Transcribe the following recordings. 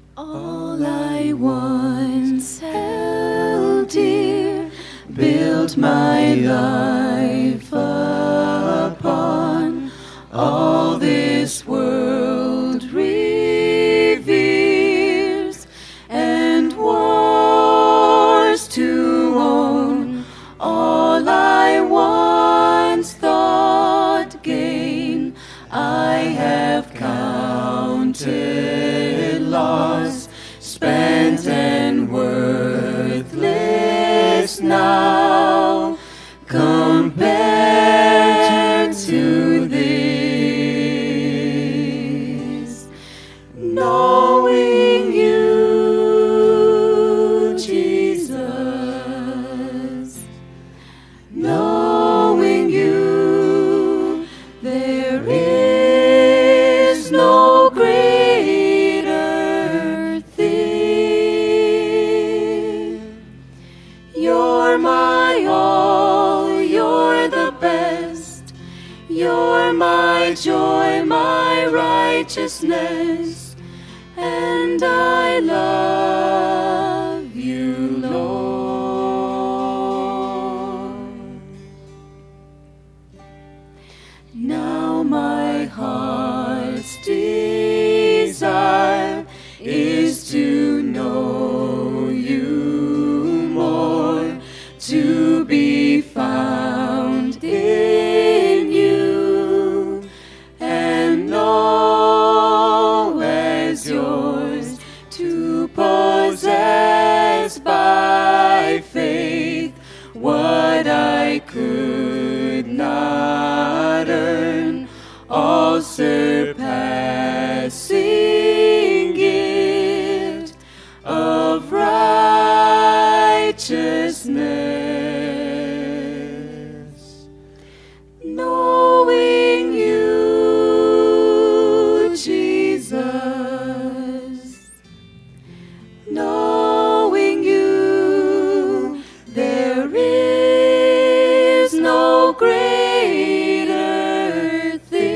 All I once held dear, built my life upon, all this world reveres, and wars to own. All I once thought gain, I have counted loss, spent and worthless now, compared to this. Knowing you, Jesus, knowing you, there is no greater thing. You're my all, you're the best. You're my joy, my righteousness, and I love you, Lord. Now my heart's desire is to know you more, to be found in you, and know as yours, to possess by faith what I could not earn, all surpassing gift of righteousness. Knowing you, Jesus, knowing you, there is no greater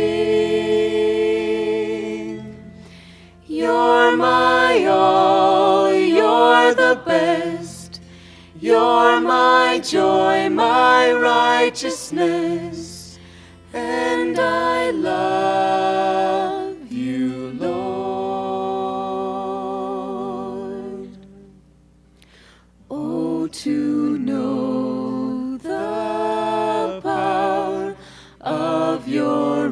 thing. You're my all, you're the best. You're my joy, my righteousness, and I love you, Lord. Oh, to know the power of your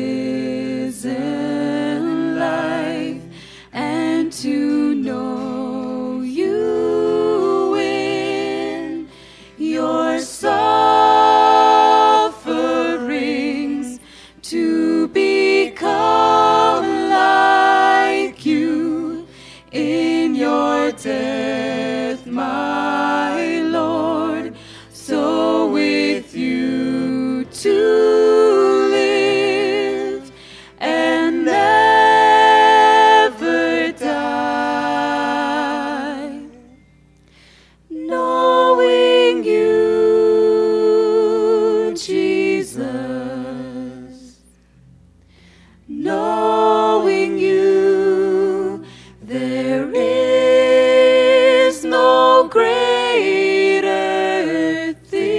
risen life, and to know you in your sufferings, to become like you in your death, my Lord, so with you to live and never die. Knowing you, Jesus, knowing you, there is no greater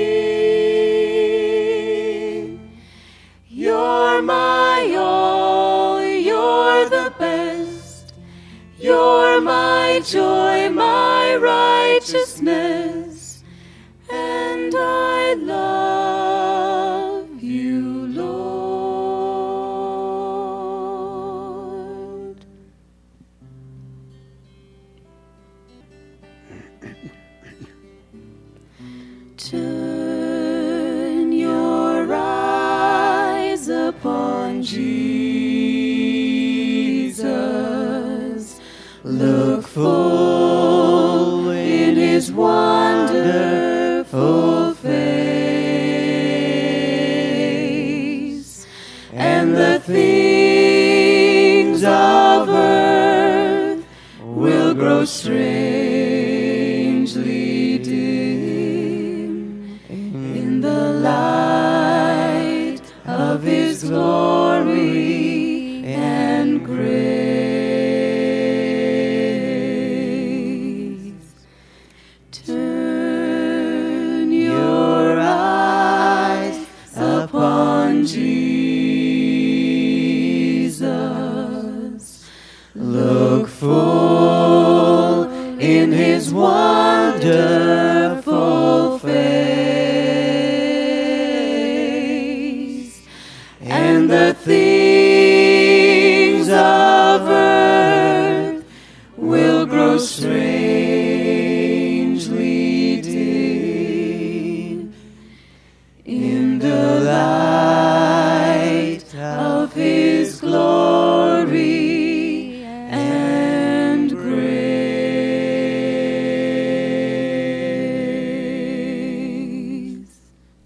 thing. You're my all, you're the best. You're my joy, my righteousness, and I love you, Lord. Turn your eyes upon Jesus. Look full in his wonderful face, and the things of earth will grow strangely dim in the light of his glory and grace. the things